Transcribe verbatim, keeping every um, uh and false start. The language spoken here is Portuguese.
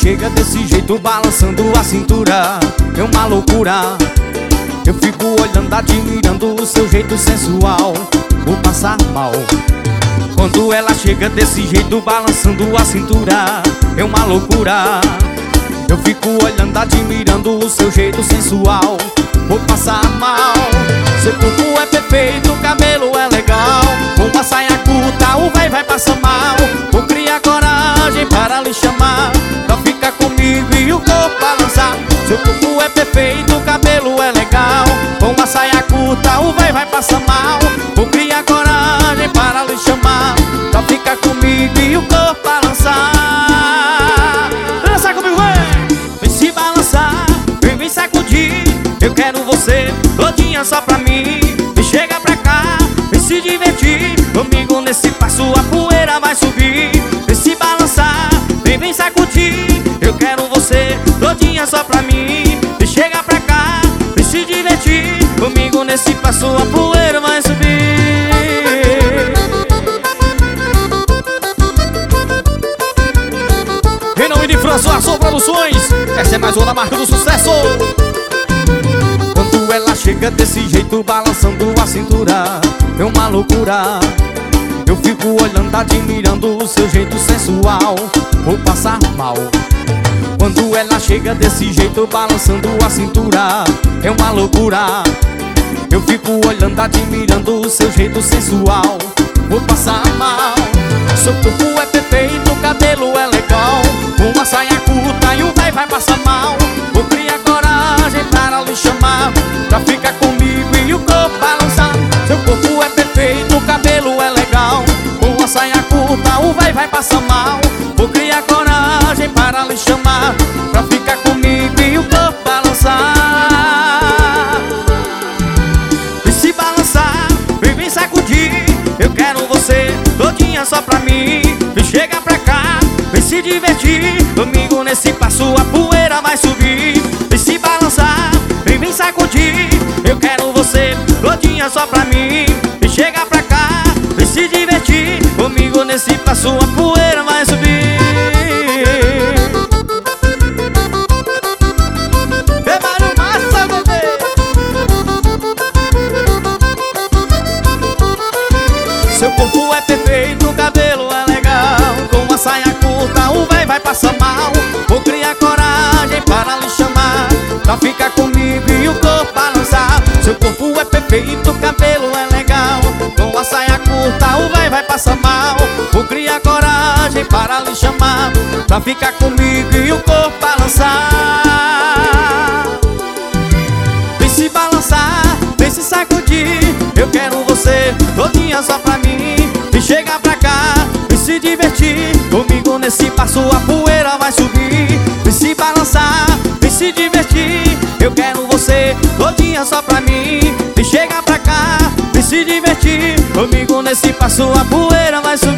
chega desse jeito balançando a cintura, é uma loucura. Eu fico olhando, admirando o seu jeito sensual, vou passar mal. Quando ela chega desse jeito balançando a cintura, é uma loucura. Eu fico olhando, admirando o seu jeito sensual, vou passar mal. Seu corpo é perfeito, o cabelo é legal, com uma saia curta o véi vai passar mal. Vou criar coragem para lhe chamar, pra ficar comigo e o corpo balançar. Seu corpo é perfeito, o cabelo é legal, com uma saia curta o véi vai passar mal. Vou criar coragem para lhe chamar, pra ficar comigo e o corpo balançar. Dança comigo, vem! Vem se balançar, vem, vem sacudir. Eu quero você todinha só pra mim. Vem chega pra cá, vem se divertir. Comigo nesse passo a poeira vai subir. Vem se balançar, vem, vem sacudir. Eu quero você todinha só pra mim. Vem chega pra cá, vem se divertir. Comigo nesse passo a poeira vai subir. Em nome de François Sou Produções, essa é mais uma da marca do sucesso. Quando ela chega desse jeito balançando a cintura, é uma loucura. Eu fico olhando, admirando o seu jeito sensual, vou passar mal. Quando ela chega desse jeito balançando a cintura, é uma loucura. Eu fico olhando, admirando o seu jeito sensual, vou passar mal. Seu corpo é perfeito, o cabelo é legal, com uma saia curta e o véi vai passar mal. Vou criar coragem para lhe chamar, pra ficar comigo e o corpo balançar. Seu corpo é perfeito, o cabelo é legal, com uma saia curta o véi vai passar mal. Vou criar coragem para lhe chamar, pra ficar comigo e o corpo balançar. E se balançar, vem, vem sacudir. Eu quero você todinha só pra mim. Vem chega pra cá, vem se divertir. Comigo nesse passo a poeira vai subir. Vem se balançar, vem, vem sacudir. Eu quero você todinha só pra mim. Vem chega pra cá, vem se divertir. Comigo nesse passo a poeira vai subir. Seu corpo é perfeito, o cabelo é legal, com uma saia curta o véi vai passar mal. Vou criar coragem para lhe chamar, pra ficar comigo e o corpo balançar. Seu corpo é perfeito, o cabelo é legal, com uma saia curta o véi vai passar mal. Vou criar coragem para lhe chamar, pra ficar comigo e o corpo balançar. Vem se balançar, vem se sacudir. Eu quero você todinha só pra mim. Vem chegar pra cá, vem se divertir. Comigo nesse passo a poeira vai subir. Vem se balançar, vem se divertir. Eu quero você todinha só pra mim. Vem chegar pra cá, vem se divertir. Comigo nesse passo a poeira vai subir.